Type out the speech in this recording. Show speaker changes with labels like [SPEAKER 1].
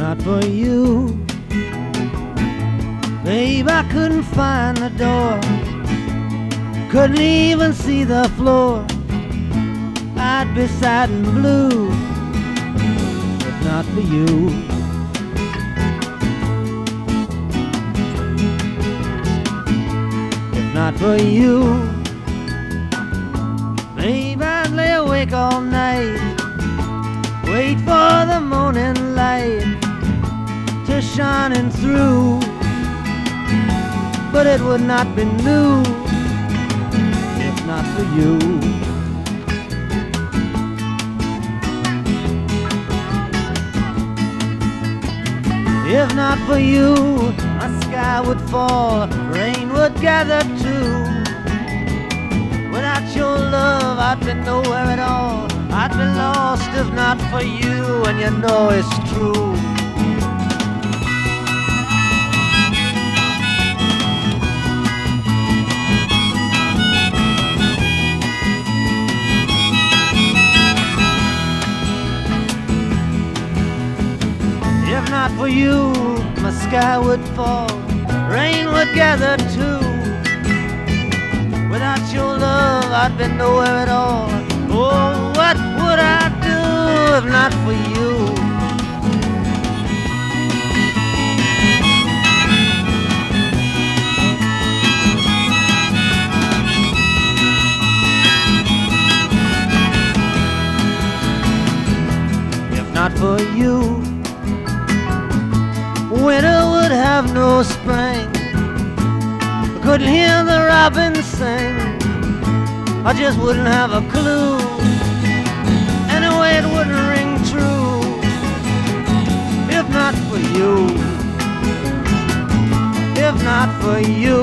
[SPEAKER 1] not for you, babe, I couldn't find the door, couldn't even see the floor. I'd be sad and blue if not for you. If not for you, babe, I'd lay awake all night, wait for the morning light to shining through, but it would not be new if not for you. If not for you, my sky would fall, rain would gather too. Without your love, I'd be nowhere at all, I'd be lost if not for you, and you know it's true. If not for you, my sky would fall, rain would gather too. Without your love, I'd be nowhere at all. Oh, what would I do if not for you? If not for you, winter would have no spring, I couldn't hear the robins sing, I just wouldn't have a clue, anyway it wouldn't ring true. If not for you, if not for you,